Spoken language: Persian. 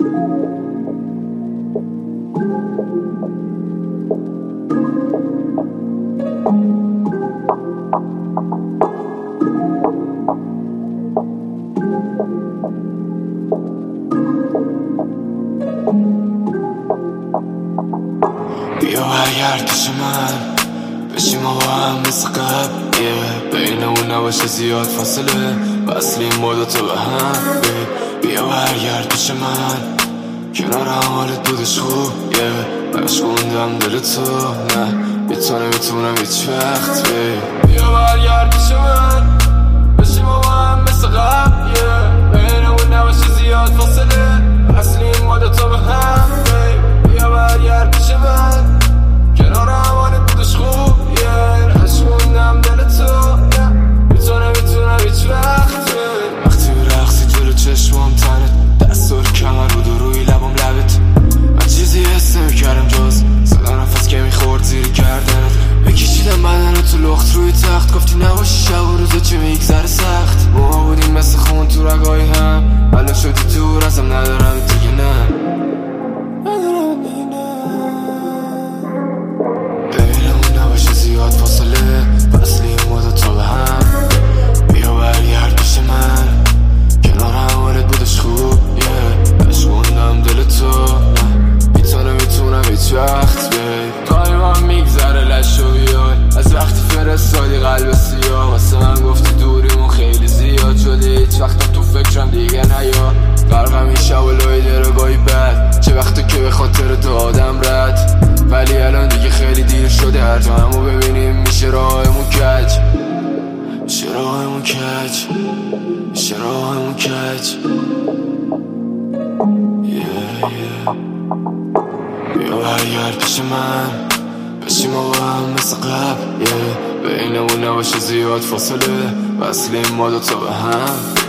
بیا برگرد پیش من بشیم ما با هم مثل قبل بین اون نباشه زیاد فاصله وصلیم ما دوتا به هم بیا برگرد پیش من کنارم حالت بودش خوب مشغوندم دل تو نه میتونم هیچ وقت بیا برگرد پیش من بشیم ما با هم مثل قبل بین اون نباشه زیاد فاصله وصلیم ما دوتا به هم بیا برگرد پیش من کنارم حالت بودش خوب مشغوندم دل تو میتونم هیچ وقت وقتی میرقصی جلو چشمام تنت دستور کمر بود و روی لبم لبت من چیزی حس نمیکردم جز صدا نفس که میخورد زیر گردنت بکشیدم بدن تو لخت روی تخت گفتی نباشی شب و روزا چه میگذره سخت ما بودیم مثل خون تو رگای هم الان شدی دور ازم ندارم دیگه نه بینمون نباشه زیاد فاصله وصلیم ما دوتا به هم بیا برگرد پیش من کنارم حالت بودش خوب مشغوندم دل تو میتونم هیچ وقت تایمم میگذره لش و بیای از وقتی فرستادی قلب سیاه واسه من گفتی دوریمون خیلی زیاد شده هیچ وقتم تو فکرم دیگه نیا فرقم این شب و لای درگاهی بد چه وقتا که به خاطر تو آدم رد ولی الان دیگه خیلی دیر شده هر جا همو ببینیم میشه راهمون کج بیا برگرد پیش من بشیم ما با هم مثل قبل بینمون نباشه زیاد فاصله وصلیم ما دوتا به هم